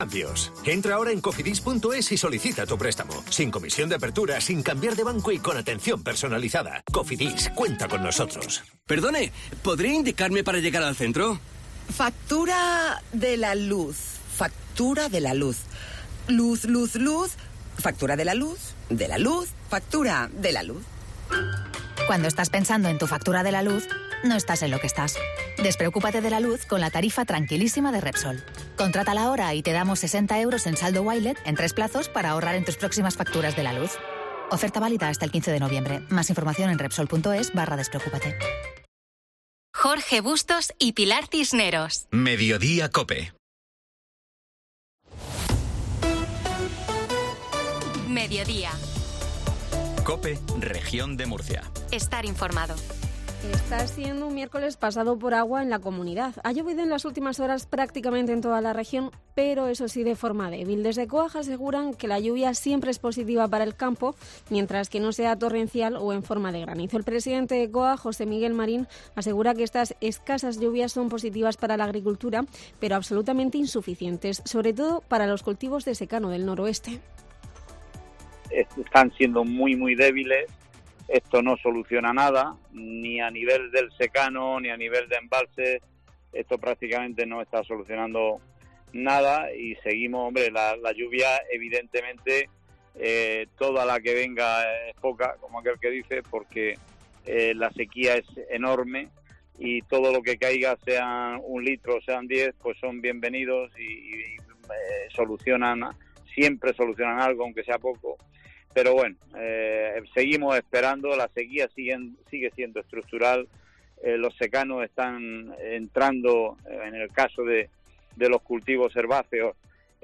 Cambios. Entra ahora en cofidis.es y solicita tu préstamo. Sin comisión de apertura, sin cambiar de banco y con atención personalizada. Cofidis, cuenta con nosotros. Perdone, ¿podría indicarme para llegar al centro? Factura de la luz. Factura de la luz. Luz, luz, luz. Factura de la luz. De la luz. Factura de la luz. Cuando estás pensando en tu factura de la luz, no estás en lo que estás. Despreocúpate de la luz con la tarifa tranquilísima de Repsol. Contrátala ahora y te damos 60 euros en saldo Wilet en 3 plazos para ahorrar en tus próximas facturas de la luz. Oferta válida hasta el 15 de noviembre. Más información en Repsol.es/despreocúpate. Jorge Bustos y Pilar Cisneros. Mediodía COPE. Mediodía. COPE, Región de Murcia. Estar informado. Está siendo un miércoles pasado por agua en la comunidad. Ha llovido en las últimas horas prácticamente en toda la región, pero eso sí de forma débil. Desde COAG aseguran que la lluvia siempre es positiva para el campo, mientras que no sea torrencial o en forma de granizo. El presidente de COAG, José Miguel Marín, asegura que estas escasas lluvias son positivas para la agricultura, pero absolutamente insuficientes, sobre todo para los cultivos de secano del noroeste. Están siendo muy débiles. Esto no soluciona nada, ni a nivel del secano, ni a nivel de embalse. Esto prácticamente no está solucionando nada y seguimos, la lluvia evidentemente, toda la que venga es poca, como aquel que dice, porque la sequía es enorme y todo lo que caiga, sean 1 litro, sean 10, pues son bienvenidos y siempre solucionan algo, aunque sea poco. Pero bueno, seguimos esperando, la sequía sigue siendo estructural, los secanos están entrando, en el caso de los cultivos herbáceos,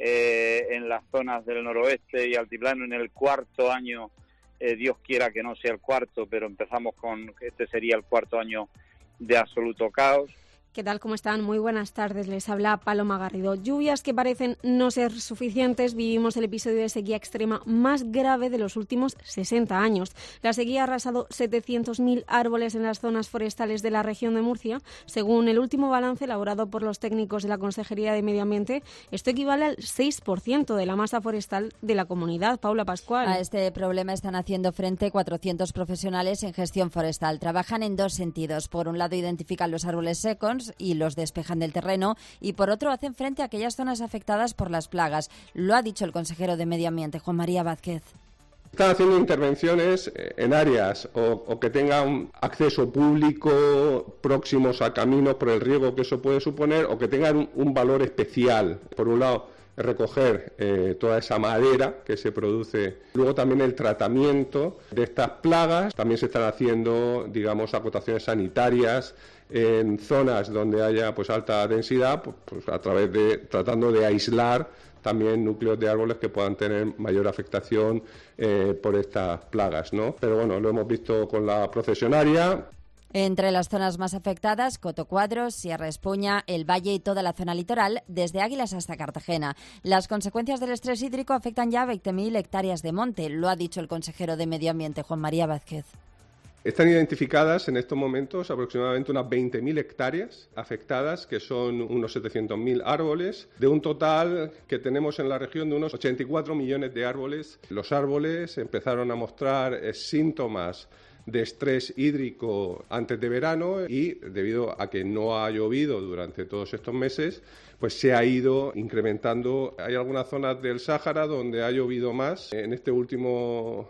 en las zonas del noroeste y altiplano en el 4º año, Dios quiera que no sea el 4º, pero empezamos con que este sería el 4º año de absoluto caos. ¿Qué tal? ¿Cómo están? Muy buenas tardes. Les habla Paloma Garrido. Lluvias que parecen no ser suficientes. Vivimos el episodio de sequía extrema más grave de los últimos 60 años. La sequía ha arrasado 700.000 árboles en las zonas forestales de la región de Murcia. Según el último balance elaborado por los técnicos de la Consejería de Medio Ambiente, esto equivale al 6% de la masa forestal de la comunidad. Paula Pascual. A este problema están haciendo frente 400 profesionales en gestión forestal. Trabajan en 2 sentidos. Por un lado, identifican los árboles secos y los despejan del terreno, y por otro hacen frente a aquellas zonas afectadas por las plagas. Lo ha dicho el consejero de Medio Ambiente, Juan María Vázquez. Están haciendo intervenciones en áreas o que tengan acceso público próximos a caminos por el riesgo que eso puede suponer, o que tengan un valor especial. Por un lado, recoger toda esa madera que se produce. Luego también el tratamiento de estas plagas. También se están haciendo, acotaciones sanitarias en zonas donde haya alta densidad, pues a través de tratando de aislar también núcleos de árboles que puedan tener mayor afectación por estas plagas, ¿no? Pero bueno, lo hemos visto con la procesionaria. Entre las zonas más afectadas, Cotocuadros, Sierra Espuña, El Valle y toda la zona litoral, desde Águilas hasta Cartagena. Las consecuencias del estrés hídrico afectan ya a 20.000 hectáreas de monte, lo ha dicho el consejero de Medio Ambiente, Juan María Vázquez. Están identificadas en estos momentos aproximadamente unas 20.000 hectáreas afectadas, que son unos 700.000 árboles, de un total que tenemos en la región de unos 84 millones de árboles. Los árboles empezaron a mostrar síntomas de estrés hídrico antes de verano y debido a que no ha llovido durante todos estos meses, pues se ha ido incrementando. Hay algunas zonas del Sáhara donde ha llovido más en este último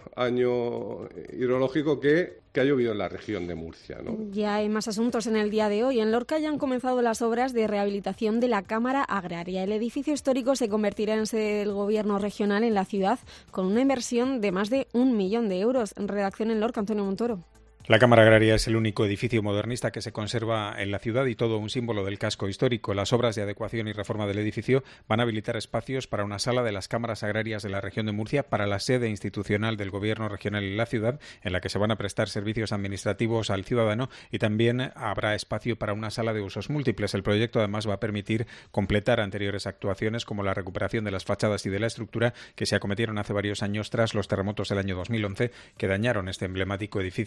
año hidrológico que ha llovido en la región de Murcia, ¿no? Ya hay más asuntos en el día de hoy. En Lorca ya han comenzado las obras de rehabilitación de la Cámara Agraria. El edificio histórico se convertirá en sede del gobierno regional en la ciudad con una inversión de más de 1 millón de euros. En redacción en Lorca, Antonio Montoro. La Cámara Agraria es el único edificio modernista que se conserva en la ciudad y todo un símbolo del casco histórico. Las obras de adecuación y reforma del edificio van a habilitar espacios para una sala de las cámaras agrarias de la región de Murcia, para la sede institucional del Gobierno regional en la ciudad, en la que se van a prestar servicios administrativos al ciudadano, y también habrá espacio para una sala de usos múltiples. El proyecto además va a permitir completar anteriores actuaciones como la recuperación de las fachadas y de la estructura que se acometieron hace varios años tras los terremotos del año 2011 que dañaron este emblemático edificio, del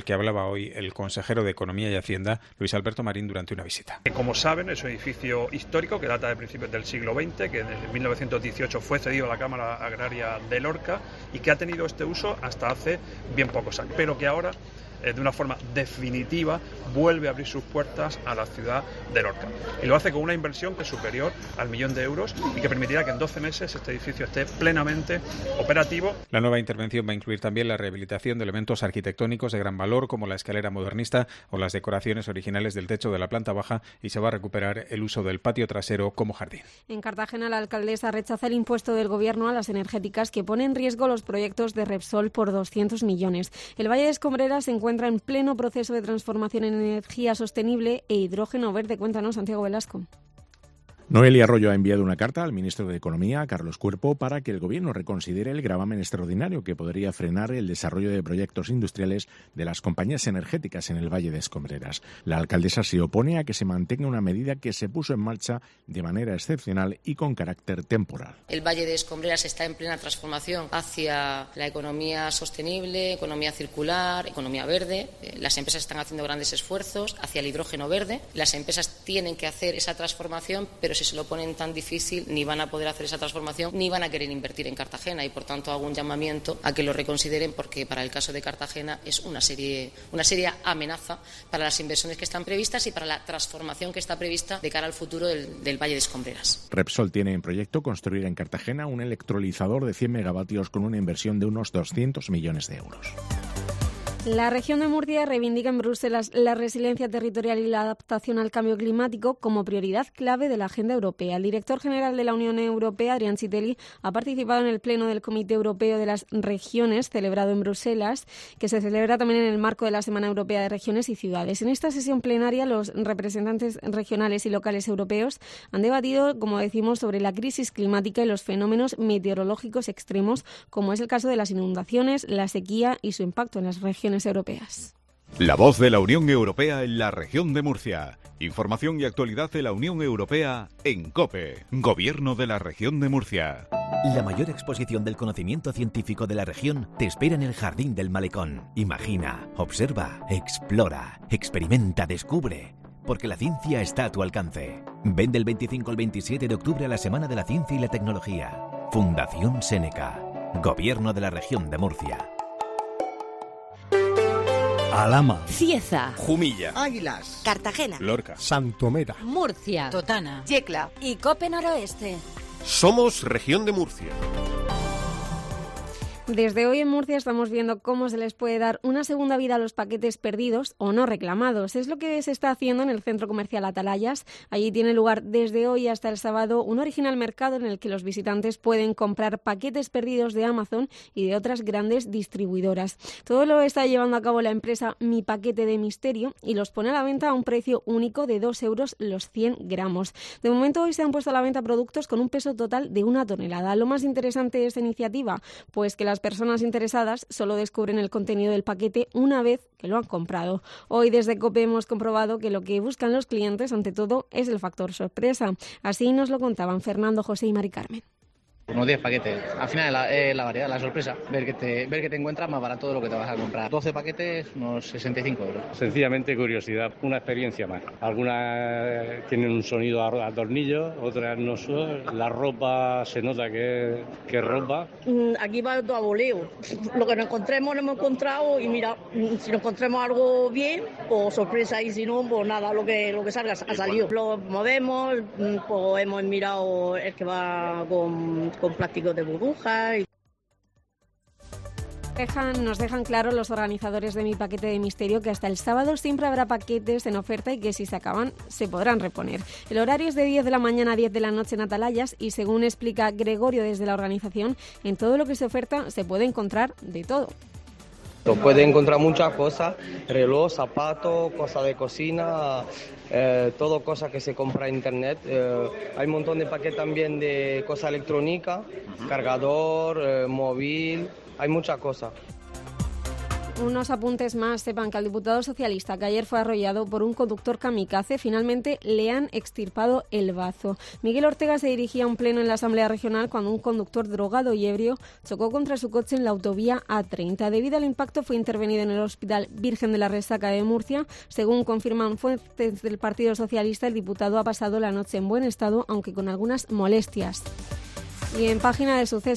el que hablaba hoy el consejero de Economía y Hacienda, Luis Alberto Marín, durante una visita. Como saben, es un edificio histórico que data de principios del siglo XX, que en 1918 fue cedido a la Cámara Agraria de Lorca y que ha tenido este uso hasta hace bien pocos años, pero que ahora de una forma definitiva vuelve a abrir sus puertas a la ciudad de Lorca. Y lo hace con una inversión que es superior al 1 millón de euros y que permitirá que en 12 meses este edificio esté plenamente operativo. La nueva intervención va a incluir también la rehabilitación de elementos arquitectónicos de gran valor como la escalera modernista o las decoraciones originales del techo de la planta baja, y se va a recuperar el uso del patio trasero como jardín. En Cartagena, la alcaldesa rechaza el impuesto del Gobierno a las energéticas que pone en riesgo los proyectos de Repsol por 200 millones. El Valle de Escombreras se encuentra en pleno proceso de transformación en energía sostenible e hidrógeno verde. Cuéntanos, Santiago Velasco. Noelia Arroyo ha enviado una carta al ministro de Economía, Carlos Cuerpo, para que el Gobierno reconsidere el gravamen extraordinario que podría frenar el desarrollo de proyectos industriales de las compañías energéticas en el Valle de Escombreras. La alcaldesa se opone a que se mantenga una medida que se puso en marcha de manera excepcional y con carácter temporal. El Valle de Escombreras está en plena transformación hacia la economía sostenible, economía circular, economía verde. Las empresas están haciendo grandes esfuerzos hacia el hidrógeno verde. Las empresas tienen que hacer esa transformación, pero si se lo ponen tan difícil, ni van a poder hacer esa transformación, ni van a querer invertir en Cartagena, y por tanto hago un llamamiento a que lo reconsideren, porque para el caso de Cartagena es una seria amenaza para las inversiones que están previstas y para la transformación que está prevista de cara al futuro del Valle de Escombreras. Repsol tiene en proyecto construir en Cartagena un electrolizador de 100 megavatios con una inversión de unos 200 millones de euros. La región de Murcia reivindica en Bruselas la resiliencia territorial y la adaptación al cambio climático como prioridad clave de la agenda europea. El director general de la Unión Europea, Adrian Citelli, ha participado en el pleno del Comité Europeo de las Regiones, celebrado en Bruselas, que se celebra también en el marco de la Semana Europea de Regiones y Ciudades. En esta sesión plenaria, los representantes regionales y locales europeos han debatido, como decimos, sobre la crisis climática y los fenómenos meteorológicos extremos, como es el caso de las inundaciones, la sequía y su impacto en las regiones europeas. La voz de la Unión Europea en la región de Murcia. Información y actualidad de la Unión Europea en COPE. Gobierno de la región de Murcia. La mayor exposición del conocimiento científico de la región te espera en el Jardín del Malecón. Imagina, observa, explora, experimenta, descubre. Porque la ciencia está a tu alcance. Ven del 25 al 27 de octubre a la Semana de la Ciencia y la Tecnología. Fundación Seneca. Gobierno de la región de Murcia. Alhama, Cieza, Jumilla, Águilas, Cartagena, Lorca, Santomera, Murcia, Totana, Yecla y Cope Noroeste. Somos región de Murcia. Desde hoy en Murcia estamos viendo cómo se les puede dar una segunda vida a los paquetes perdidos o no reclamados. Es lo que se está haciendo en el Centro Comercial Atalayas. Allí tiene lugar desde hoy hasta el sábado un original mercado en el que los visitantes pueden comprar paquetes perdidos de Amazon y de otras grandes distribuidoras. Todo lo está llevando a cabo la empresa Mi Paquete de Misterio y los pone a la venta a un precio único de 2 euros los 100 gramos. De momento hoy se han puesto a la venta productos con un peso total de 1 tonelada. Lo más interesante de esta iniciativa, pues que las personas interesadas solo descubren el contenido del paquete una vez que lo han comprado. Hoy desde COPE hemos comprobado que lo que buscan los clientes ante todo es el factor sorpresa. Así nos lo contaban Fernando, José y Mari Carmen. Unos 10 paquetes. Al final la variedad, la sorpresa. Ver que te encuentras más barato de lo que te vas a comprar. 12 paquetes, unos 65 euros. Sencillamente curiosidad, una experiencia más. Algunas tienen un sonido a tornillo, otras no son. La ropa se nota que es ropa. Aquí va todo a voleo. Lo que nos encontremos lo hemos encontrado y mira, si nos encontremos algo bien, pues sorpresa, y si no, pues nada, lo que salga ha salido. Lo movemos, pues hemos mirado el que va con plásticos de burbujas. Nos dejan claro los organizadores de Mi Paquete de Misterio que hasta el sábado siempre habrá paquetes en oferta y que si se acaban se podrán reponer. El horario es de 10 de la mañana a 10 de la noche en Atalayas y según explica Gregorio desde la organización, en todo lo que se oferta se puede encontrar de todo. Puede encontrar muchas cosas, reloj, zapatos, cosas de cocina, todo cosas que se compra en internet. Hay un montón de paquetes también de cosas electrónicas, cargador, móvil, hay muchas cosas. Unos apuntes más. Sepan que al diputado socialista que ayer fue arrollado por un conductor kamikaze, finalmente le han extirpado el bazo. Miguel Ortega se dirigía a un pleno en la Asamblea Regional cuando un conductor drogado y ebrio chocó contra su coche en la autovía A30. Debido al impacto fue intervenido en el Hospital Virgen de la Resaca de Murcia. Según confirman fuentes del Partido Socialista, el diputado ha pasado la noche en buen estado, aunque con algunas molestias. Y en página de sucesos,